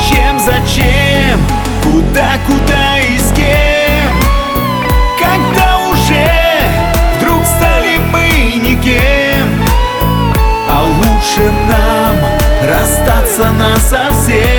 Зачем? Куда и с кем? Когда уже вдруг стали мы никем, а лучше нам расстаться насовсем.